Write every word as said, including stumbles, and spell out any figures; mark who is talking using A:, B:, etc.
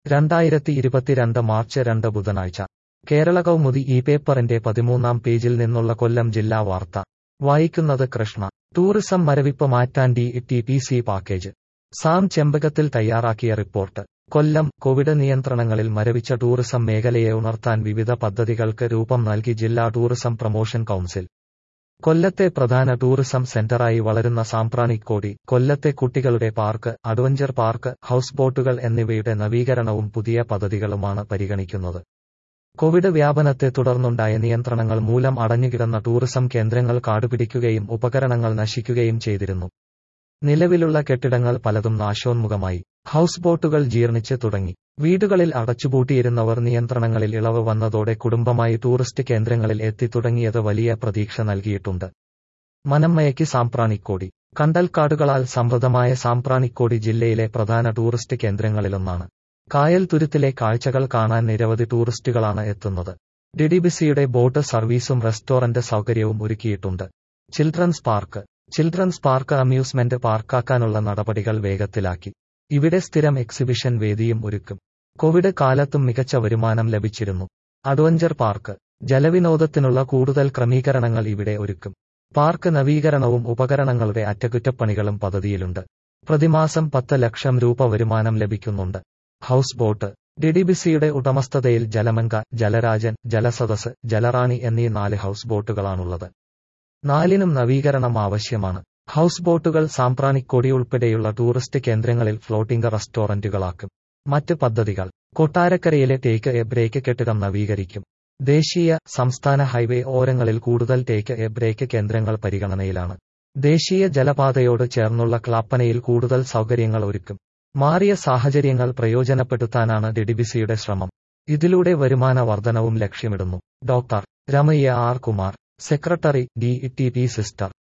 A: രണ്ടായിരത്തി ഇരുപത്തിരണ്ട് മാർച്ച് രണ്ട് ബുധനാഴ്ച കേരള കൗമുദി ഈ പേപ്പറിന്റെ പതിമൂന്നാം പേജിൽ നിന്നുള്ള കൊല്ലം ജില്ലാ വാർത്ത വായിക്കുന്നത് കൃഷ്ണ. ടൂറിസം മരവിപ്പ് മാറ്റാൻ D T P C package. Sam ചെമ്പകത്തിൽ തയ്യാറാക്കിയ റിപ്പോർട്ട്. കൊല്ലം. കോവിഡ് നിയന്ത്രണങ്ങളിൽ മരവിച്ച ടൂറിസം മേഖലയെ ഉണർത്താൻ വിവിധ പദ്ധതികൾക്ക് രൂപം നൽകി ജില്ലാ ടൂറിസം പ്രൊമോഷൻ കൗൺസിൽ. കൊല്ലത്തെ പ്രധാന ടൂറിസം സെന്ററായി വളരുന്ന സാമ്പ്രാണിക്കോടി, കൊല്ലത്തെ കുട്ടികളുടെ പാർക്ക്, അഡ്വഞ്ചർ പാർക്ക്, ഹൗസ് ബോട്ടുകൾ എന്നിവയുടെ നവീകരണവും പുതിയ പദ്ധതികളുമാണ് പരിഗണിക്കുന്നത്. കോവിഡ് വ്യാപനത്തെ തുടർന്നുണ്ടായ നിയന്ത്രണങ്ങൾ മൂലം അടഞ്ഞുകിടന്ന ടൂറിസം കേന്ദ്രങ്ങൾ കാടുപിടിക്കുകയും ഉപകരണങ്ങൾ നശിക്കുകയും ചെയ്തിരുന്നു. നിലവിലുള്ള കെട്ടിടങ്ങൾ പലതും നാശോന്മുഖമായി. ഹൗസ് ബോട്ടുകൾ ജീർണിച്ച് തുടങ്ങി. വീടുകളിൽ അടച്ചുപൂട്ടിയിരുന്നവർ നിയന്ത്രണങ്ങളിൽ ഇളവ് വന്നതോടെ കുടുംബമായി ടൂറിസ്റ്റ് കേന്ദ്രങ്ങളിൽ എത്തിത്തുടങ്ങിയത് വലിയ പ്രതീക്ഷ നൽകിയിട്ടുണ്ട്. മനംമയക്കി സാമ്പ്രാണിക്കോടി. കണ്ടൽക്കാടുകളാൽ സമൃദ്ധമായ സാമ്പ്രാണിക്കോടി ജില്ലയിലെ പ്രധാന ടൂറിസ്റ്റ് കേന്ദ്രങ്ങളിലൊന്നാണ്. കായൽ തുരുത്തിലെ കാഴ്ചകൾ കാണാൻ നിരവധി ടൂറിസ്റ്റുകളാണ് എത്തുന്നത്. ഡിഡിബിസിയുടെ ബോട്ട് സർവീസും റെസ്റ്റോറന്റ് സൗകര്യവും ഒരുക്കിയിട്ടുണ്ട്. Children's park. Children's park amusement പാർക്കാക്കാനുള്ള നടപടികൾ വേഗത്തിലാക്കി. ഇവിടെ സ്ഥിരം എക്സിബിഷൻ വേദിയും ഒരുക്കും. കോവിഡ് കാലത്തും മികച്ച വരുമാനം ലഭിച്ചിരുന്നു. Adventure park. ജലവിനോദത്തിനുള്ള കൂടുതൽ ക്രമീകരണങ്ങൾ ഇവിടെ ഒരുക്കും. പാർക്ക് നവീകരണവും ഉപകരണങ്ങളുടെ അറ്റകുറ്റപ്പണികളും പദ്ധതിയിലുണ്ട്. പ്രതിമാസം പത്ത് ലക്ഷം രൂപ വരുമാനം ലഭിക്കുന്നുണ്ട്. House boat. ഡിഡിബിസിയുടെ ഉടമസ്ഥതയിൽ ജലമംഗ, ജലരാജൻ, ജലസദസ്, ജലറാണി എന്നീ നാല് ഹൗസ് ബോട്ടുകളാണുള്ളത്. നാലിനും നവീകരണം ആവശ്യമാണ്. ഹൗസ് ബോട്ടുകൾ സാമ്പ്രാണിക്കോടി ഉൾപ്പെടെയുള്ള ടൂറിസ്റ്റ് കേന്ദ്രങ്ങളിൽ ഫ്ലോട്ടിംഗ് റെസ്റ്റോറന്റുകളാക്കും. മറ്റ് പദ്ധതികൾ. കൊട്ടാരക്കരയിലെ ടേക്ക് എ ബ്രേക്ക് കെട്ടിടം നവീകരിക്കും. ദേശീയ, സംസ്ഥാന ഹൈവേ ഓരങ്ങളിൽ കൂടുതൽ ടേക്ക് എ ബ്രേക്ക് കേന്ദ്രങ്ങൾ പരിഗണനയിലാണ്. ദേശീയ ജലപാതയോട് ചേർന്നുള്ള ക്ലാപ്പനയിൽ കൂടുതൽ സൗകര്യങ്ങൾ ഒരുക്കും. മാറിയ സാഹചര്യങ്ങൾ പ്രയോജനപ്പെടുത്താനാണ് ഡിഡിബിസിയുടെ ശ്രമം. ഇതിലൂടെ വരുമാന വർധനവും ലക്ഷ്യമിടുന്നു. Doctor Ramaiah R Kumar, secretary, D T P sister.